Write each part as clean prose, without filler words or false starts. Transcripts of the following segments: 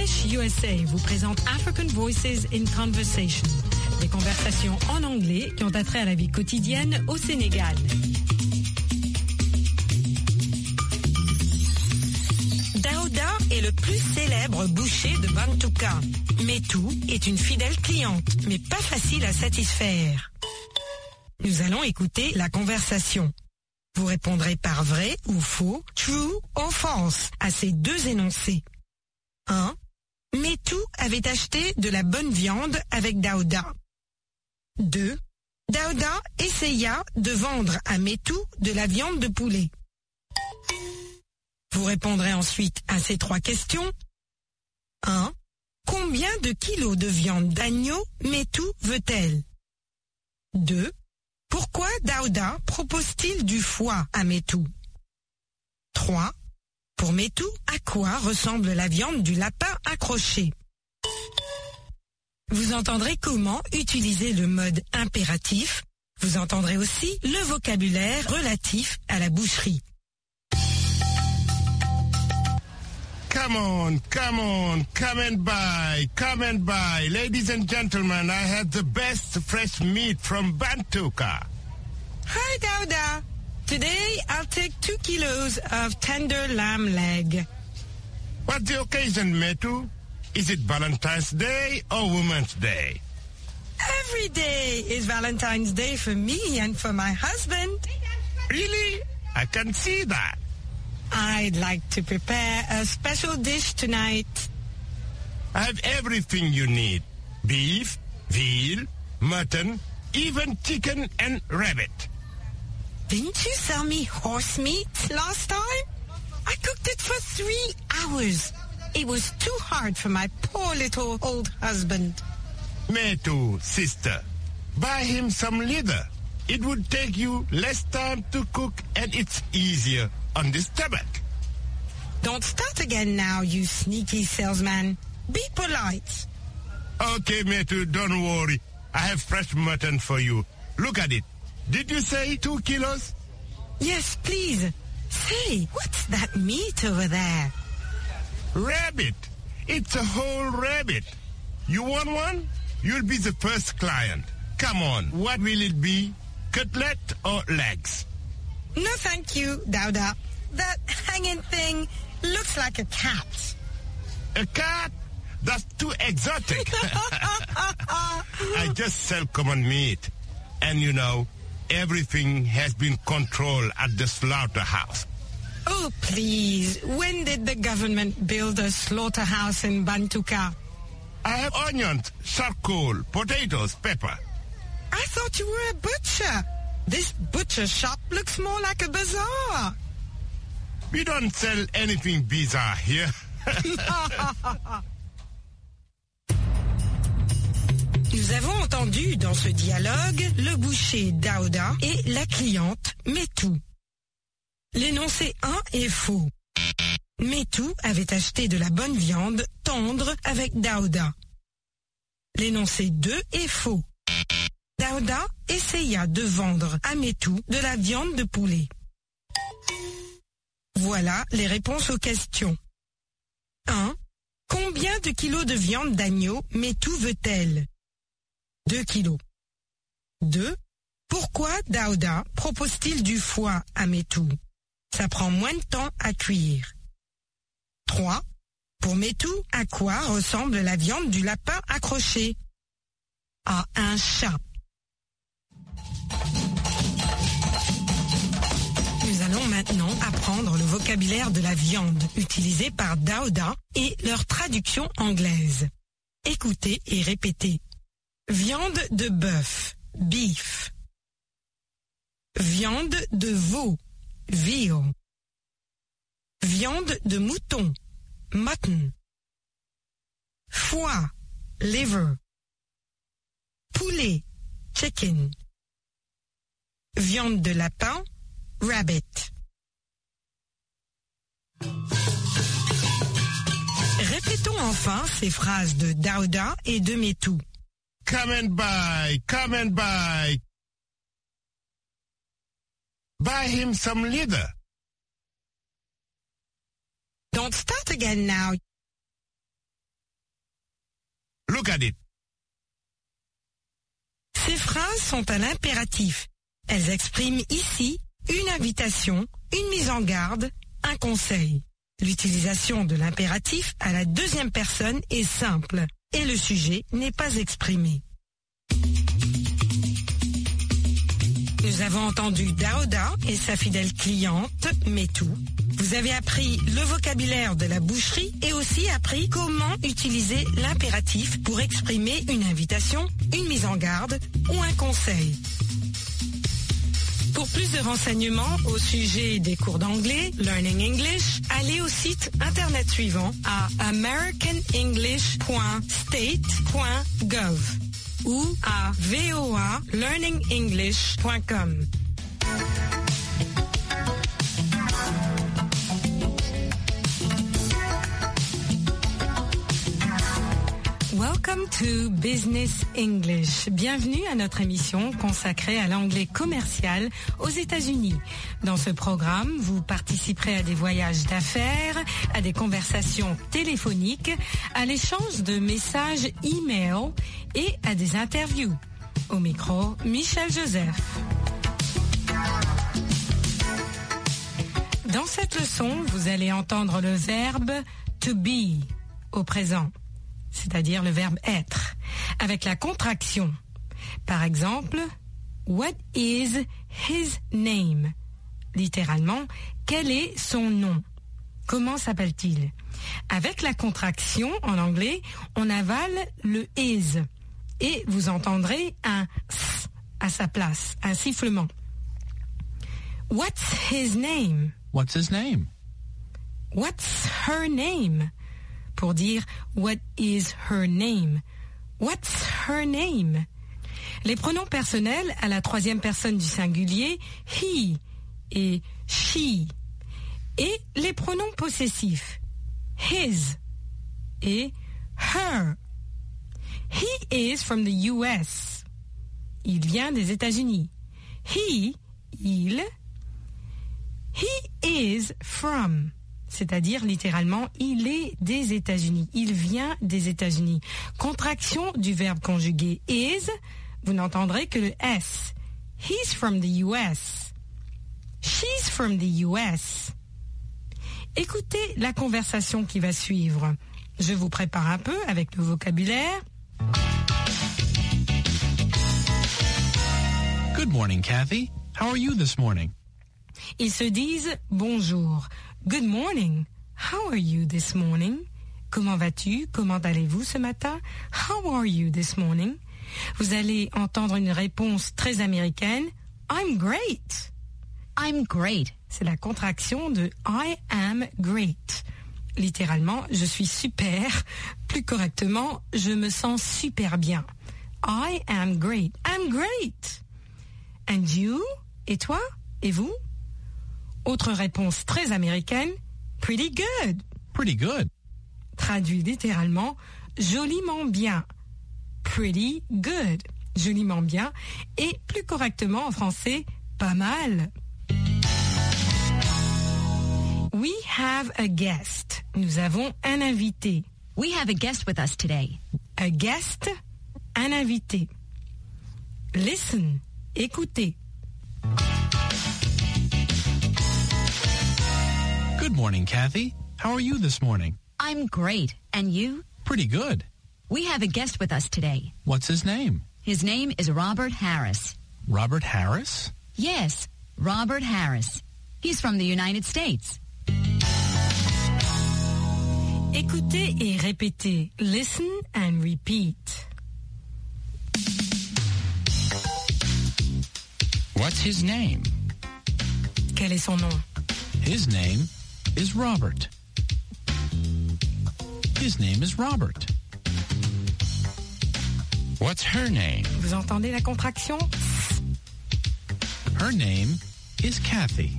English USA vous présente African Voices in Conversation, des conversations en anglais qui ont attrait à la vie quotidienne au Sénégal. Daouda est le plus célèbre boucher de Bantouka. Metou est une fidèle cliente, mais pas facile à satisfaire. Nous allons écouter la conversation. Vous répondrez par vrai ou faux, true ou false, à ces deux énoncés. 1. Metou avait acheté de la bonne viande avec Daouda. 2. Daouda essaya de vendre à Metou de la viande de poulet. Vous répondrez ensuite à ces trois questions. 1. Combien de kilos de viande d'agneau Metou veut-elle? 2. Pourquoi Daouda propose-t-il du foie à Metou? 3. Pour Metou, à quoi ressemble la viande du lapin accroché? Vous entendrez comment utiliser le mode impératif. Vous entendrez aussi le vocabulaire relatif à la boucherie. Come on, come and buy. Ladies and gentlemen, I have the best fresh meat from Bantouka. Hi, Daouda. Today, I'll take 2 kilos of tender lamb leg. What's the occasion, Metu? Is it Valentine's Day or Women's Day? Every day is Valentine's Day for me and for my husband. Really? I can see that. I'd like to prepare a special dish tonight. I have everything you need. Beef, veal, mutton, even chicken and rabbit. Didn't you sell me horse meat last time? I cooked it for 3 hours. It was too hard for my poor little old husband. Metu, sister, buy him some leather. It would take you less time to cook and it's easier on the stomach. Don't start again now, you sneaky salesman. Be polite. Okay, Metu, don't worry. I have fresh mutton for you. Look at it. Did you say 2 kilos? Yes, please. Say, what's that meat over there? Rabbit. It's a whole rabbit. You want one? You'll be the first client. Come on, what will it be? Cutlet or legs? No, thank you, Daouda. That hanging thing looks like a cat. A cat? That's too exotic. I just sell common meat. And you know, everything has been controlled at the slaughterhouse. Oh, please. When did the government build a slaughterhouse in Bantouka? I have onions, charcoal, potatoes, pepper. I thought you were a butcher. This butcher shop looks more like a bazaar. We don't sell anything bizarre here. Nous avons entendu dans ce dialogue le boucher Daouda et la cliente Metou. L'énoncé 1 est faux. Metou avait acheté de la bonne viande tendre avec Daouda. L'énoncé 2 est faux. Daouda essaya de vendre à Metou de la viande de poulet. Voilà les réponses aux questions. 1. Combien de kilos de viande d'agneau Metou veut-elle? 2 kilos. 2. Pourquoi Daouda propose-t-il du foie à Metou? Ça prend moins de temps à cuire. 3. Pour Metou, à quoi ressemble la viande du lapin accroché? À un chat. Nous allons maintenant apprendre le vocabulaire de la viande utilisé par Daouda et leur traduction anglaise. Écoutez et répétez. Viande de bœuf, beef. Viande de veau, veal. Viande de mouton, mutton. Foie, liver. Poulet, chicken. Viande de lapin, rabbit. Répétons enfin ces phrases de Daouda et de Metou. Come and buy, come and buy. Buy him some leather. Don't start again now. Look at it. Ces phrases sont à l'impératif. Elles expriment ici une invitation, une mise en garde, un conseil. L'utilisation de l'impératif à la deuxième personne est simple et le sujet n'est pas exprimé. Nous avons entendu Daouda et sa fidèle cliente, Metou. Vous avez appris le vocabulaire de la boucherie et aussi appris comment utiliser l'impératif pour exprimer une invitation, une mise en garde ou un conseil. Pour plus de renseignements au sujet des cours d'anglais, Learning English, allez au site internet suivant à americanenglish.state.gov ou à voalearningenglish.com. Welcome to Business English. Bienvenue à notre émission consacrée à l'anglais commercial aux États-Unis. Dans ce programme, vous participerez à des voyages d'affaires, à des conversations téléphoniques, à l'échange de messages e-mail et à des interviews. Au micro, Michel Joseph. Dans cette leçon, vous allez entendre le verbe to be au présent, c'est-à-dire le verbe être, avec la contraction. Par exemple, what is his name? Littéralement, quel est son nom? Comment s'appelle-t-il? Avec la contraction, en anglais, on avale le is et vous entendrez un s à sa place, un sifflement. What's his name? What's his name? What's her name? Pour dire what is her name? What's her name? Les pronoms personnels à la troisième personne du singulier, he et she. Et les pronoms possessifs, his et her. He is from the US. Il vient des États-Unis. He, il. He is from. C'est-à-dire littéralement, il est des États-Unis. Il vient des États-Unis. Contraction du verbe conjugué is, vous n'entendrez que le S. He's from the US. She's from the US. Écoutez la conversation qui va suivre. Je vous prépare un peu avec le vocabulaire. Good morning, Kathy. How are you this morning? Ils se disent bonjour. Good morning. How are you this morning? Comment vas-tu? Comment allez-vous ce matin? How are you this morning? Vous allez entendre une réponse très américaine. I'm great. I'm great. C'est la contraction de I am great. Littéralement, je suis super. Plus correctement, je me sens super bien. I am great. I'm great. And you? Et toi? Et vous? Autre réponse très américaine, pretty good. Pretty good. Traduit littéralement, joliment bien. Pretty good. Joliment bien. Et plus correctement en français, pas mal. We have a guest. Nous avons un invité. We have a guest with us today. A guest, un invité. Listen, écoutez. Good morning, Kathy. How are you this morning? I'm great. And you? Pretty good. We have a guest with us today. What's his name? His name is Robert Harris. Robert Harris? Yes, Robert Harris. He's from the United States. Écoutez et répétez. Listen and repeat. What's his name? Quel est son nom? His name is Robert. His name is Robert. What's her name? Vous entendez la contraction? Her name is Kathy.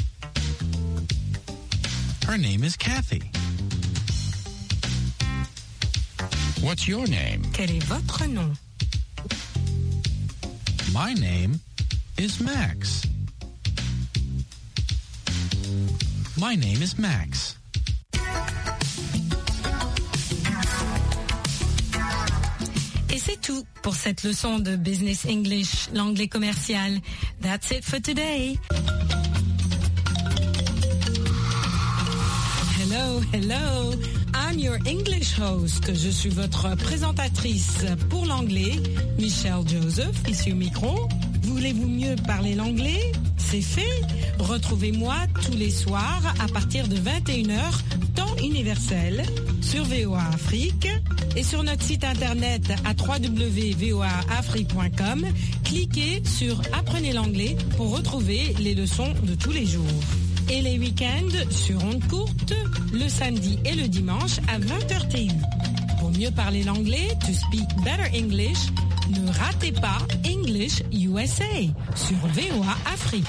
Her name is Kathy. What's your name? Quel est votre nom? My name is Max. My name is Max. C'est tout pour cette leçon de Business English, l'anglais commercial. That's it for today. Hello, hello. I'm your English host. Je suis votre présentatrice pour l'anglais, Michelle Joseph, ici au micro. Voulez-vous mieux parler l'anglais? C'est fait. Retrouvez-moi tous les soirs à partir de 21h, temps universel, sur VOA Afrique et sur notre site internet à www.voaafrique.com. Cliquez sur Apprenez l'anglais pour retrouver les leçons de tous les jours. Et les week-ends sur ondes courtes, le samedi et le dimanche à 20h TU. Pour mieux parler l'anglais, to speak better English, ne ratez pas English USA sur VOA Afrique.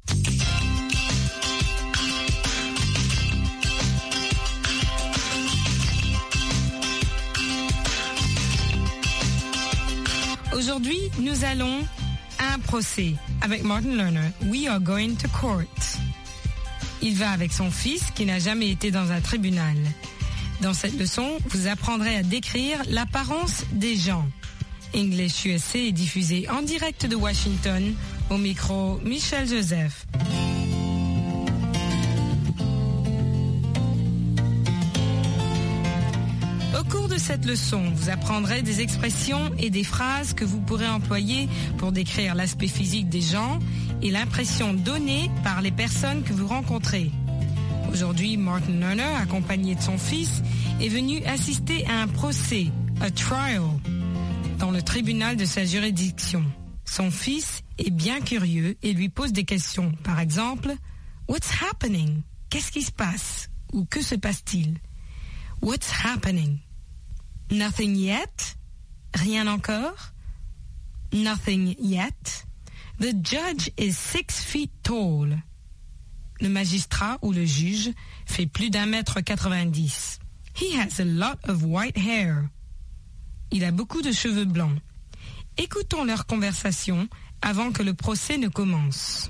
Aujourd'hui, nous allons à un procès avec Martin Lerner. We are going to court. Il va avec son fils qui n'a jamais été dans un tribunal. Dans cette leçon, vous apprendrez à décrire l'apparence des gens. English USA est diffusé en direct de Washington. Au micro, Michelle Joseph. Au cours de cette leçon, vous apprendrez des expressions et des phrases que vous pourrez employer pour décrire l'aspect physique des gens et l'impression donnée par les personnes que vous rencontrez. Aujourd'hui, Martin Lerner, accompagné de son fils, est venu assister à un procès, a trial, dans le tribunal de sa juridiction. Son fils est bien curieux et lui pose des questions. Par exemple, « What's happening ?» Qu'est-ce qui se passe? Ou que se passe-t-il? « What's happening ?» Nothing yet? Rien encore? Nothing yet? The judge is 6 feet tall. Le magistrat ou le juge fait plus d'1,90 m. He has a lot of white hair. Il a beaucoup de cheveux blancs. Écoutons leur conversation avant que le procès ne commence.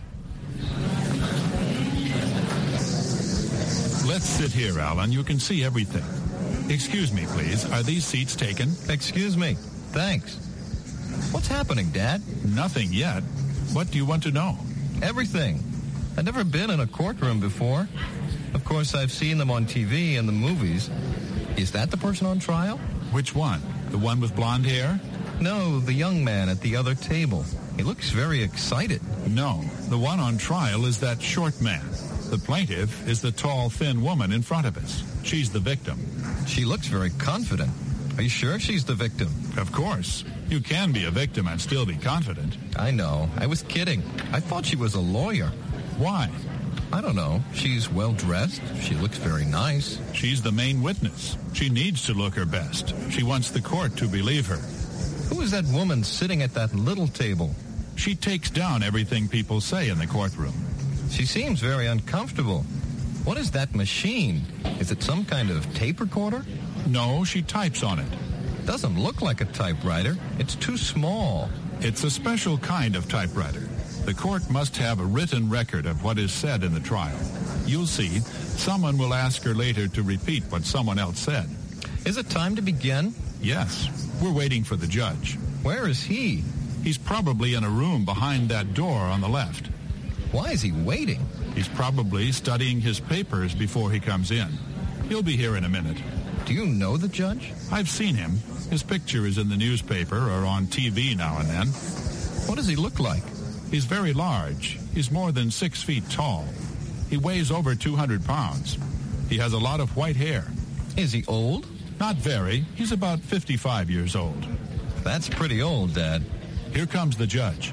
Let's sit here, Alan. You can see everything. Excuse me, please. Are these seats taken? Excuse me. Thanks. What's happening, Dad? Nothing yet. What do you want to know? Everything. I've never been in a courtroom before. Of course, I've seen them on TV and the movies. Is that the person on trial? Which one? The one with blonde hair? No, the young man at the other table. He looks very excited. No, the one on trial is that short man. The plaintiff is the tall, thin woman in front of us. She's the victim. She looks very confident. Are you sure she's the victim? Of course. You can be a victim and still be confident. I know. I was kidding. I thought she was a lawyer. Why? I don't know. She's well-dressed. She looks very nice. She's the main witness. She needs to look her best. She wants the court to believe her. Who is that woman sitting at that little table? She takes down everything people say in the courtroom. She seems very uncomfortable. What is that machine? Is it some kind of tape recorder? No, she types on it. Doesn't look like a typewriter. It's too small. It's a special kind of typewriter. The court must have a written record of what is said in the trial. You'll see, someone will ask her later to repeat what someone else said. Is it time to begin? Yes. We're waiting for the judge. Where is he? He's probably in a room behind that door on the left. Why is he waiting? He's probably studying his papers before he comes in. He'll be here in a minute. Do you know the judge? I've seen him. His picture is in the newspaper or on TV now and then. What does he look like? He's very large. He's more than 6 feet tall. He weighs over 200 pounds. He has a lot of white hair. Is he old? Not very. He's about 55 years old. That's pretty old, Dad. Here comes the judge.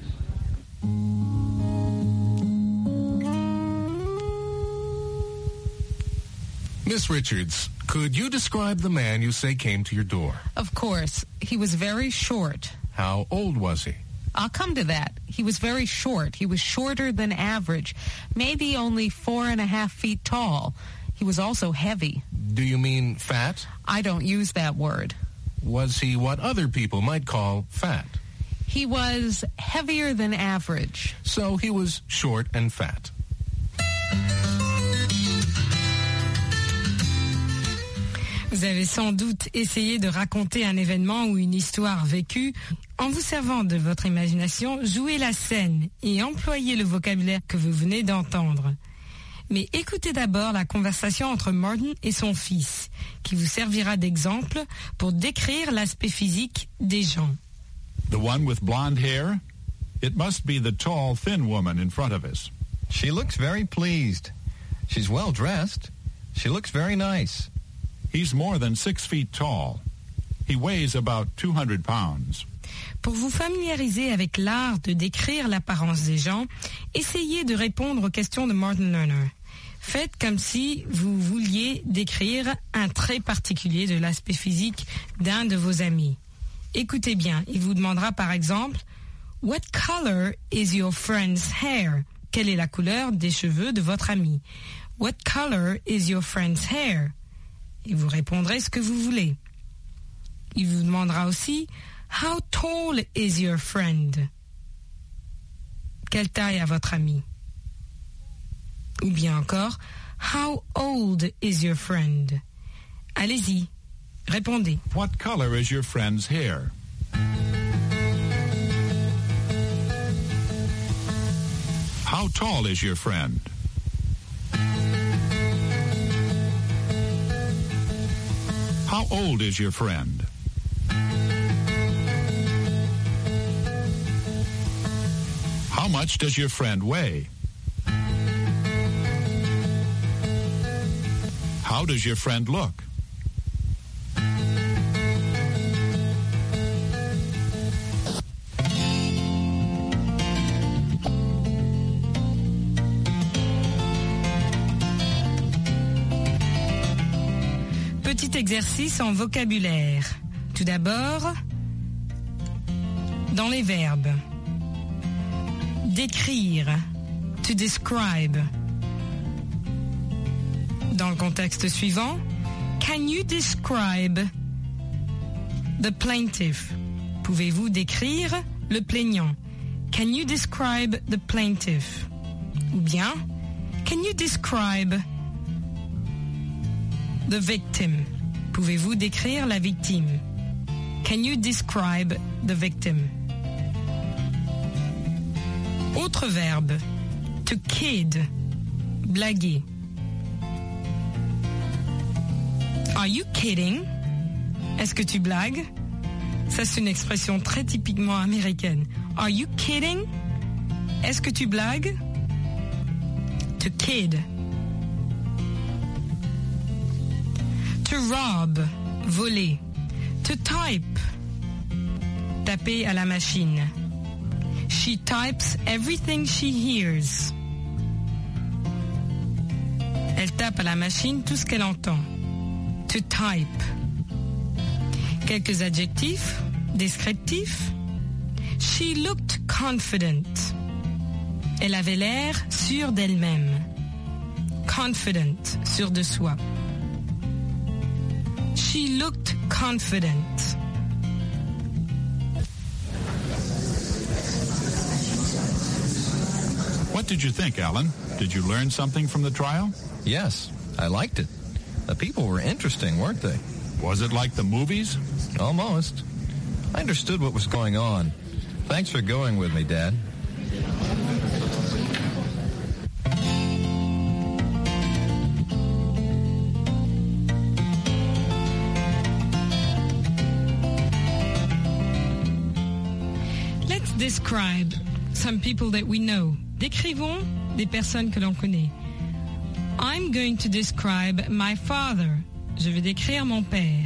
Miss Richards, could you describe the man you say came to your door? Of course. He was very short. How old was he? I'll come to that. He was very short. He was shorter than average, maybe only 4.5 feet tall. He was also heavy. Do you mean fat? I don't use that word. Was he what other people might call fat? He was heavier than average. So he was short and fat. Vous avez sans doute essayé de raconter un événement ou une histoire vécue. En vous servant de votre imagination, jouez la scène et employez le vocabulaire que vous venez d'entendre. Mais écoutez d'abord la conversation entre Martin et son fils, qui vous servira d'exemple pour décrire l'aspect physique des gens. The one with blonde hair? It must be the tall, thin woman in front of us. She looks very pleased. She's well dressed. She looks very nice. He's more than 6 feet tall. He weighs about 200 pounds. Pour vous familiariser avec l'art de décrire l'apparence des gens, essayez de répondre aux questions de Martin Lerner. Faites comme si vous vouliez décrire un trait particulier de l'aspect physique d'un de vos amis. Écoutez bien, il vous demandera par exemple « What color is your friend's hair ?» Quelle est la couleur des cheveux de votre ami? « What color is your friend's hair ?» Et vous répondrez ce que vous voulez. Il vous demandera aussi « How tall is your friend ?» Quelle taille a votre ami? Ou bien encore « How old is your friend ?» Allez-y, répondez. What color is your friend's hair? How tall is your friend? How old is your friend? How much does your friend weigh? How does your friend look? Petit exercice en vocabulaire. Tout d'abord, dans les verbes. Décrire, to describe. Dans le contexte suivant, can you describe the plaintiff? Pouvez-vous décrire le plaignant? Can you describe the plaintiff? Ou bien, can you describe the victim? Pouvez-vous décrire la victime? Can you describe the victim? Autre verbe, to kid, blaguer. Are you kidding? Est-ce que tu blagues? Ça, c'est une expression très typiquement américaine. Are you kidding? Est-ce que tu blagues? To kid. To rob, voler. To type, taper à la machine. She types everything she hears. Elle tape à la machine tout ce qu'elle entend. To type. Quelques adjectifs descriptifs. She looked confident. Elle avait l'air sûre d'elle-même. Confident, sûre de soi. She looked confident. What did you think, Alan? Did you learn something from the trial? Yes, I liked it. The people were interesting, weren't they? Was it like the movies? Almost. I understood what was going on. Thanks for going with me, Dad. Let's describe some people that we know. Décrivons des personnes que l'on connaît. I'm going to describe my father. Je vais décrire mon père.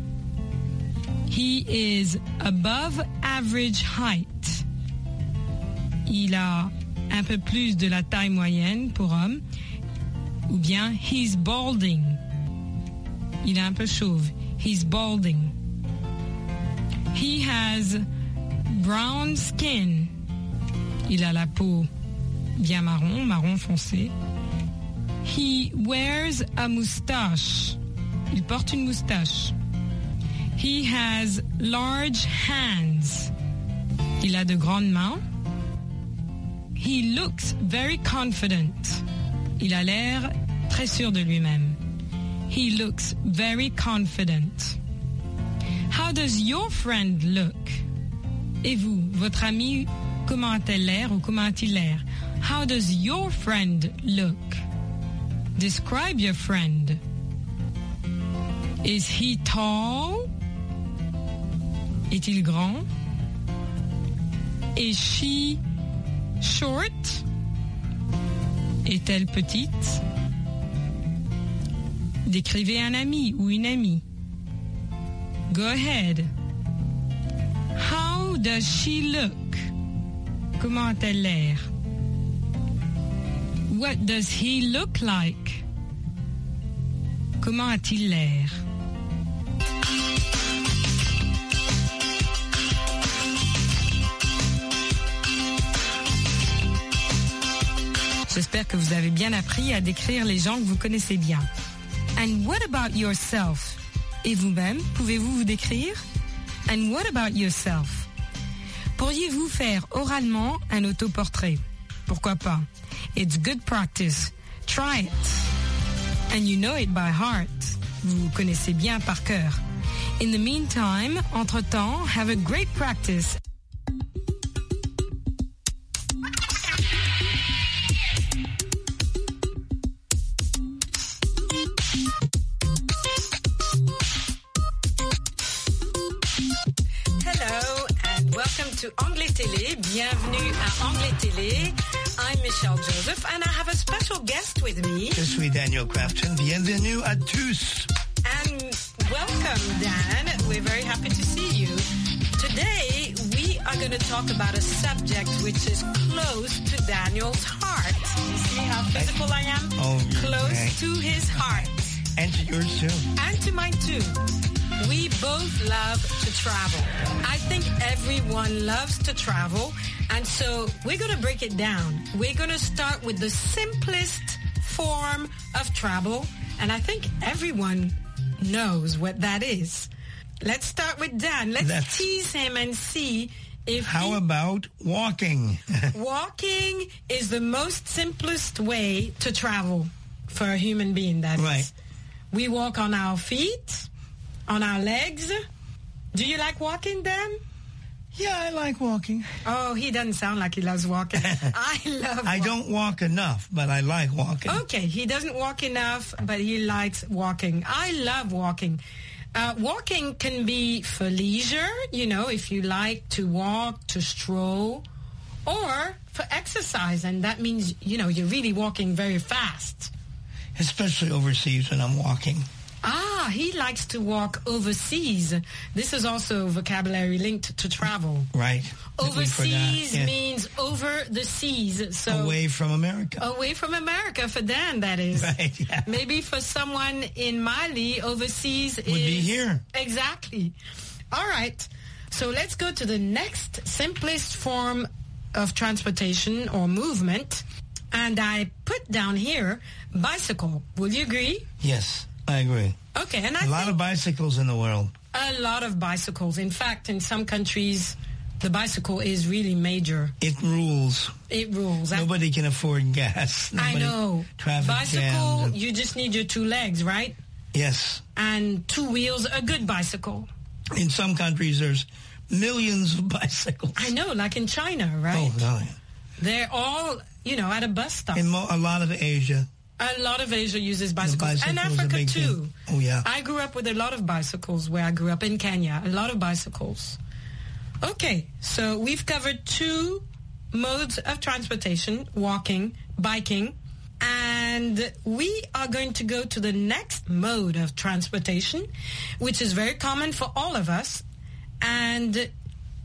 He is above average height. Il a un peu plus de la taille moyenne pour homme. Ou bien, he's balding. Il est un peu chauve. He's balding. He has brown skin. Il a la peau bien marron, marron foncé. He wears a moustache. Il porte une moustache. He has large hands. Il a de grandes mains. He looks very confident. Il a l'air très sûr de lui-même. He looks very confident. How does your friend look? Et vous, votre ami, comment a-t-elle l'air ou comment a-t-il l'air? How does your friend look? Describe your friend. Is he tall? Est-il grand? Is she short? Est-elle petite? Décrivez un ami ou une amie. Go ahead. How does she look? Comment a-t-elle l'air? What does he look like? Comment a-t-il l'air? J'espère que vous avez bien appris à décrire les gens que vous connaissez bien. And what about yourself? Et vous-même, pouvez-vous vous décrire? And what about yourself? Pourriez-vous faire oralement un autoportrait? Pourquoi pas? It's good practice. Try it. And you know it by heart. Vous connaissez bien par cœur. In the meantime, entre-temps, have a great practice. To Anglais Télé. Bienvenue à Anglais Télé. I'm Michelle Joseph and I have a special guest with me. Je suis Daniel Crafton. Bienvenue à tous. And welcome, Dan. We're very happy to see you. Today, we are going to talk about a subject which is close to Daniel's heart. You see how physical I am? Oh, close right. to his heart. And to yours too. And to mine too. We both love to travel. I think everyone loves to travel. And so we're going to break it down. We're going to start with the simplest form of travel. And I think everyone knows what that is. Let's start with Dan. Let's tease him and see if How about walking? Walking is the most simplest way to travel for a human being, that is. Right. We walk on our feet. On our legs. Do you like walking, Dan? Yeah, I like walking. Oh, he doesn't sound like he loves walking. I love walking. I don't walk enough, but I like walking. Okay, he doesn't walk enough, but he likes walking. I love walking. Walking can be for leisure, you know, if you like to walk, to stroll, or for exercise, and that means, you know, you're really walking very fast. Especially overseas when I'm walking. Ah, he likes to walk overseas. This is also vocabulary linked to travel. Right. Overseas means over the seas. So away from America. Away from America for Dan, that is. Right, yeah. Maybe for someone in Mali, overseas would be here. Exactly. All right. So let's go to the next simplest form of transportation or movement. And I put down here bicycle. Will you agree? Yes. I agree. Okay, and a lot of bicycles in the world. A lot of bicycles. In fact, in some countries, the bicycle is really major. It rules. It rules. Nobody can afford gas. I know. Traffic bicycle, jams. you just need your two legs, right? Yes. And two wheels, a good bicycle. In some countries, there's millions of bicycles. I know, like in China, right? Oh, really? They're all, you know, at a bus stop. In a lot of Asia. A lot of Asia uses bicycles. And Africa, too. Oh, yeah. I grew up with a lot of bicycles where I grew up in Kenya. A lot of bicycles. Okay, so we've covered two modes of transportation, walking, biking. And we are going to go to the next mode of transportation, which is very common for all of us. And it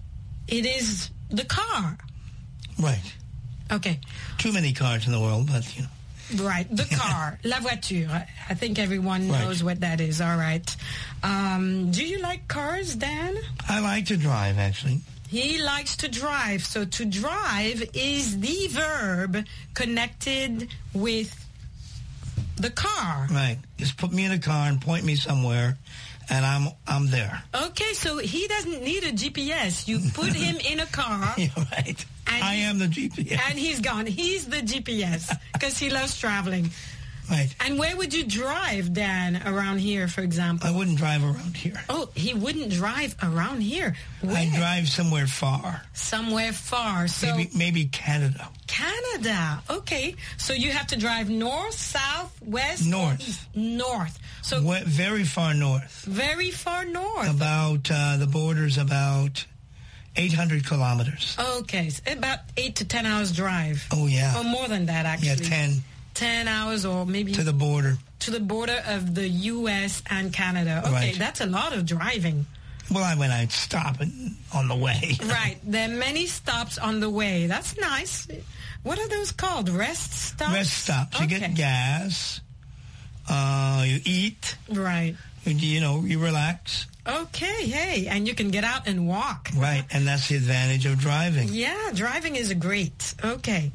is the car. Right. Okay. Too many cars in the world, but, you know. Right, the car, la voiture. I think everyone knows what that is. All right. Do you like cars, Dan? I like to drive, actually. He likes to drive. So to drive is the verb connected with the car. Right. Just put me in a car and point me somewhere, and I'm there. Okay, so he doesn't need a GPS. You put him in a car. You're right. I am the GPS. And he's gone. He's the GPS because he loves traveling. Right. And where would you drive, Dan, around here, for example? I wouldn't drive around here. Oh, he wouldn't drive around here. Where? I'd drive somewhere far. Somewhere far. So maybe Canada. Canada. Okay. So you have to drive north, south, west, north. Or east? North. So very far north. Very far north. About the border's about 800 kilometers. Okay. So about 8 to 10 hours drive. Oh, yeah. Or more than that, actually. Yeah, 10 hours or maybe... To the border. To the border of the U.S. and Canada. Okay, right. That's a lot of driving. Well, I'd stop on the way. Right. There are many stops on the way. That's nice. What are those called? Rest stops? Rest stops. You get gas. You eat. Right. You relax. Okay, hey, and you can get out and walk. Right, and that's the advantage of driving. Yeah, driving is great. Okay.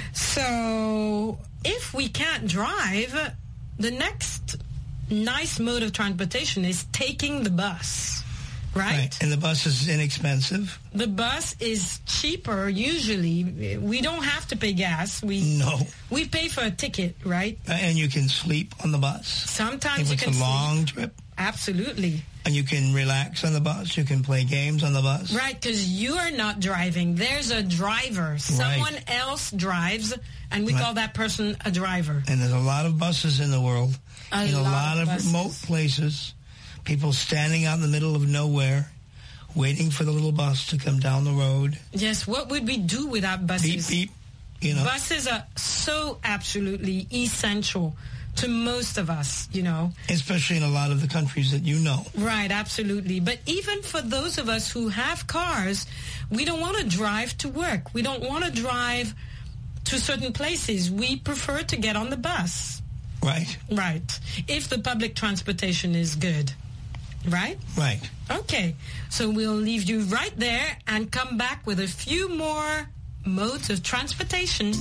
So, if we can't drive, the next nice mode of transportation is taking the bus, right? And the bus is inexpensive. The bus is cheaper, usually. We don't have to pay gas. We pay for a ticket, right? And you can sleep on the bus. Sometimes if you can it's a long trip. Absolutely. And you can relax on the bus. You can play games on the bus. Right, because you are not driving. There's a driver. Someone else drives, and we call that person a driver. And there's a lot of buses in the world. In a lot of remote places. People standing out in the middle of nowhere, waiting for the little bus to come down the road. Yes, what would we do without buses? Beep, beep. Buses are so absolutely essential to most of us, Especially in a lot of the countries that you know. Right, absolutely. But even for those of us who have cars, we don't want to drive to work. We don't want to drive to certain places. We prefer to get on the bus. Right. Right. If the public transportation is good. Right? Right. Okay. So we'll leave you right there and come back with a few more modes of transportation.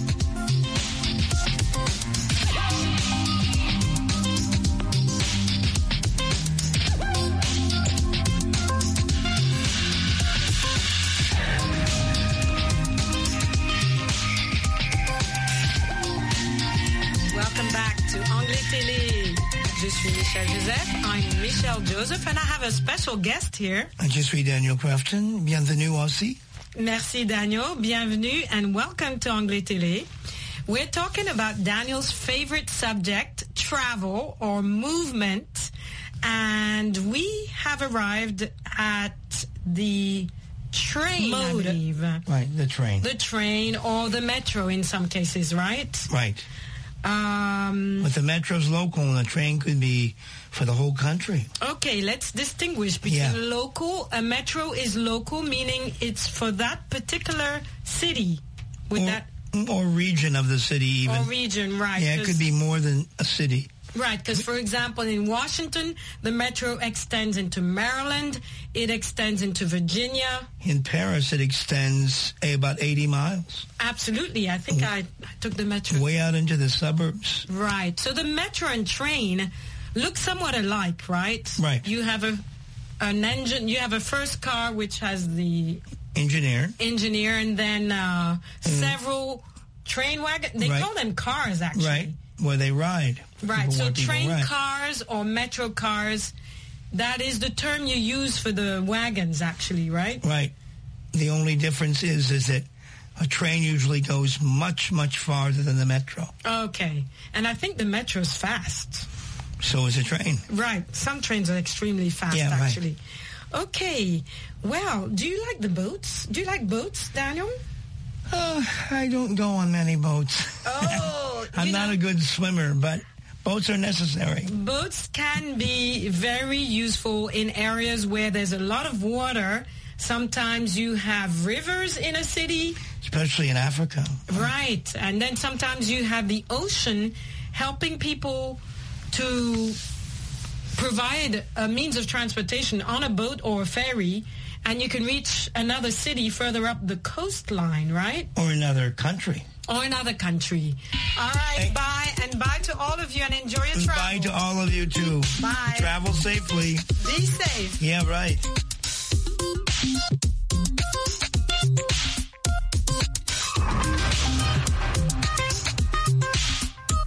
Welcome back to Anglais Télé. Je suis Michelle Joseph. I'm Michelle Joseph, and I have a special guest here. Je suis Daniel Crafton. Bienvenue aussi. Merci, Daniel. Bienvenue, and welcome to Anglais Télé. We're talking about Daniel's favorite subject, travel or movement, and we have arrived at the train mode. I believe. Right, the train. The train or the metro in some cases, right? Right. But the metro's local and the train could be for the whole country. Okay, let's distinguish between local. A metro is local, meaning it's for that particular city. Or region of the city even. Or region, right. Yeah, it could be more than a city. Right, because, for example, in Washington, the metro extends into Maryland. It extends into Virginia. In Paris, it extends about 80 miles. Absolutely. I think I took the metro. Way out into the suburbs. Right. So the metro and train look somewhat alike, right? Right. You have an engine. You have a first car, which has the... Engineer, and then several train wagons. They call them cars, actually. Right. Where they ride. Right, so train cars or metro cars, that is the term you use for the wagons, actually, right? Right. The only difference is that a train usually goes much, much farther than the metro. Okay. And I think the metro's fast. So is a train. Right. Some trains are extremely fast, actually. Right. Okay. Well, do you like the boats? Do you like boats, Daniel? I don't go on many boats. Oh, I'm not a good swimmer, but boats are necessary. Boats can be very useful in areas where there's a lot of water. Sometimes you have rivers in a city. Especially in Africa. Right. And then sometimes you have the ocean helping people to provide a means of transportation on a boat or a ferry. And you can reach another city further up the coastline, right? Or another country. Or another country. All right, bye. And bye to all of you and enjoy your travel. Bye to all of you, too. Bye. Travel safely. Be safe. Yeah, right.